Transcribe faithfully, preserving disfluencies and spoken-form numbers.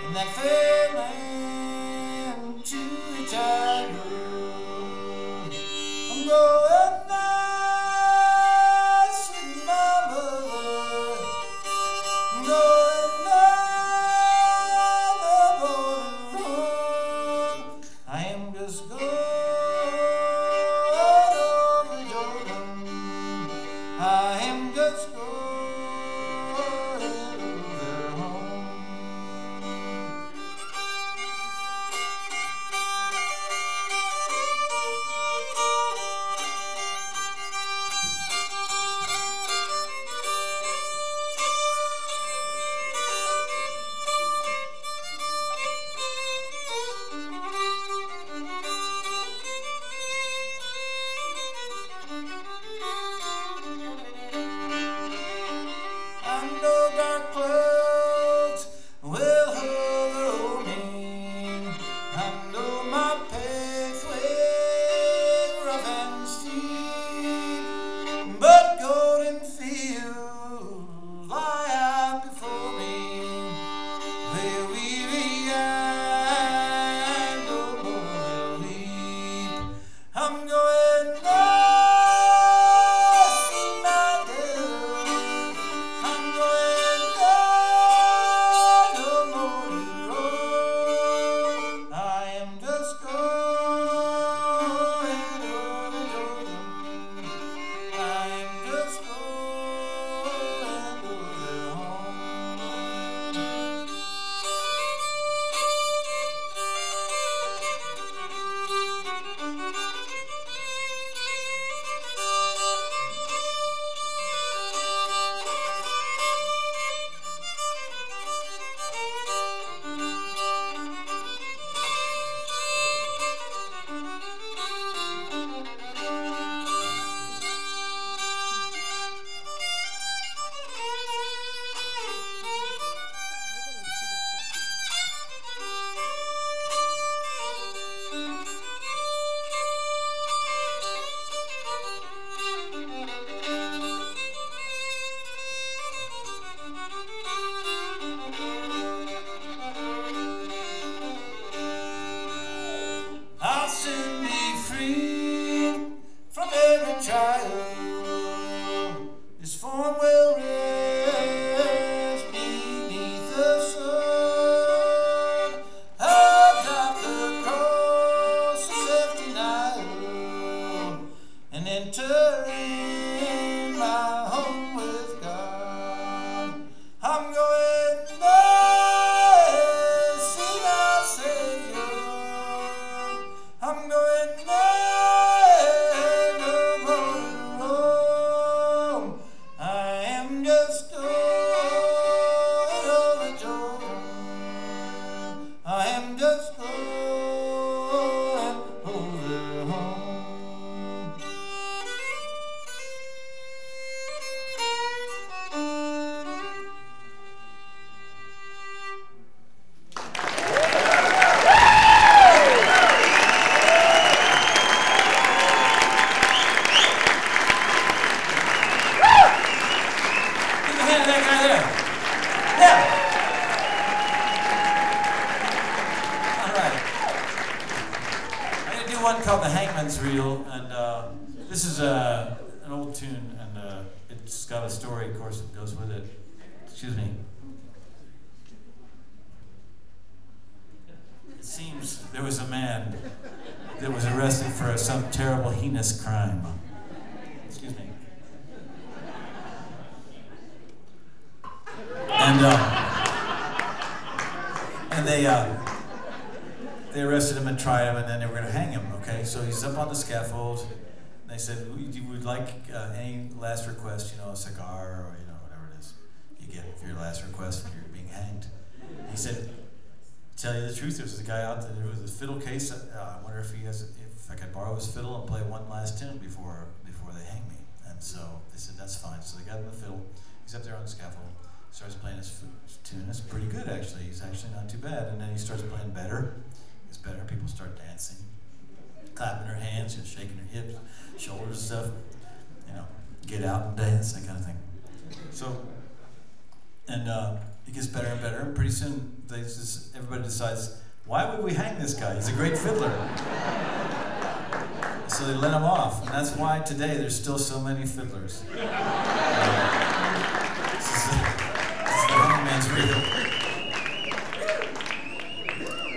and that feeling to childhood. I'm going there, sweet mama. I'm going there, the border. I am just going over Jordan. I am just going over home. I know dark clouds will hover me. I know my pathway rough and steep, but golden fields lie out before me, where weary eyes no more will weep. I'm going there, see my death. I'm going there, no more to roam. I am just going over Jordan. I am just going over home. I'll soon be free from every trial. This form will rest beneath the sun. I'll drop the cross of self-denial and enter in my home with God. I'm going there, see my Savior. I'm going there, no more to roam. I am just going over Jordan. I am just going over home. Give a hand to that guy there. Yeah. All right. I'm going to do one called The Hangman's Reel, and uh, this is uh, an old tune, and uh, it's got a story, of course, that goes with it. Excuse me. It seems there was a man that was arrested for some terrible, heinous crime. Excuse me. And uh, and they uh, they arrested him and tried him, and then they were going to hang him. Okay, so he's up on the scaffold. And they said, "Would you would like uh, any last request? You know, a cigar or you know whatever it is you get for your last request when you're being hanged." He said, "Tell you the truth, there's a guy out there with a fiddle case. Uh, I wonder if he has, if I could borrow his fiddle and play one last tune before before they hang me." And so they said, "That's fine." So they got him the fiddle. He's up there on the scaffold. Starts playing his f- tune. It's pretty good actually. He's actually not too bad. And then he starts playing better. It's better. People start dancing, clapping their hands, and shaking their hips, shoulders, and stuff. You know, get out and dance, that kind of thing. So, and uh, he gets better and better, and pretty soon they just, everybody decides, why would we hang this guy? He's a great fiddler. So they let him off, and that's why today there's still so many fiddlers.